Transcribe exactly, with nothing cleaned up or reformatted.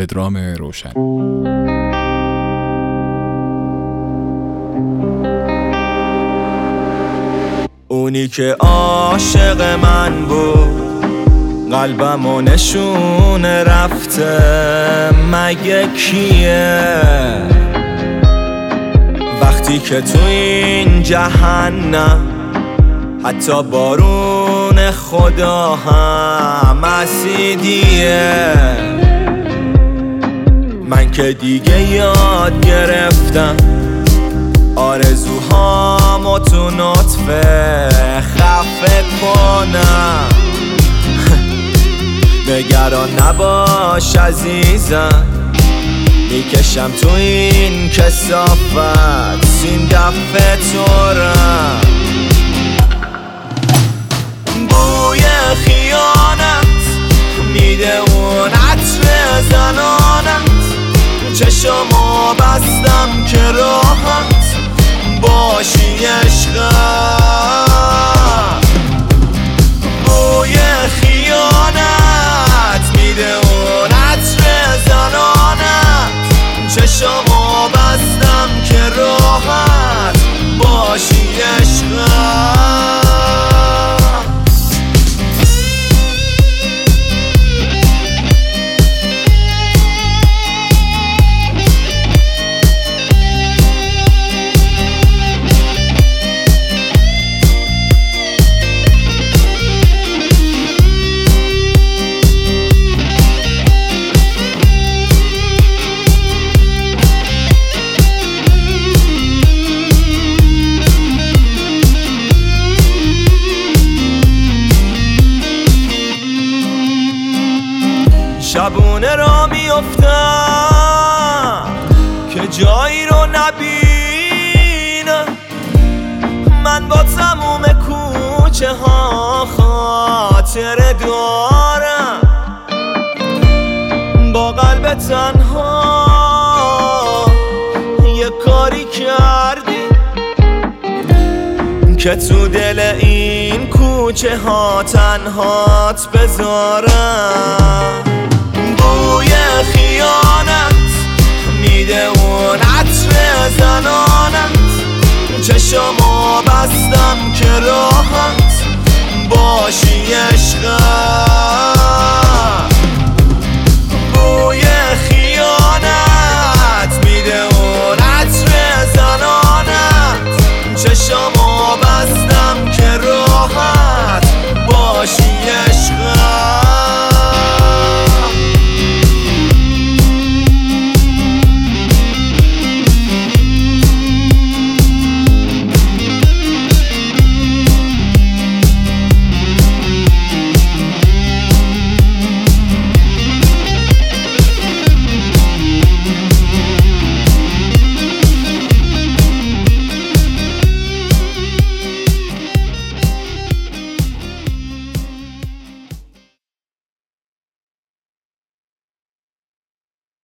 پدرام روشن. اونی که عاشق من بود قلبمو نشونه رفته مگه کیه؟ وقتی که تو این جهنم حتی بارون خدا هم اسیدیه. من که دیگه یاد گرفتم آرزوهامو تو نطفه خفه کنم. نگران نباش عزیزم، میکشم تو این کثافت سین دفعه تورم. بوی خیانت میده اون عطر زنانت، چشمو بستم که راحت باشی عشقم. بوی خیانت میده اون عطر زنانت، چشمو بستم که راحت باشی عشقم. شبونه را میافتم که جایی رو نبینم، من با تموم کوچه ها خاطره دارم. با قلب تنها یه کاری کردی که تو دل این کوچه ها تنهات بذارم.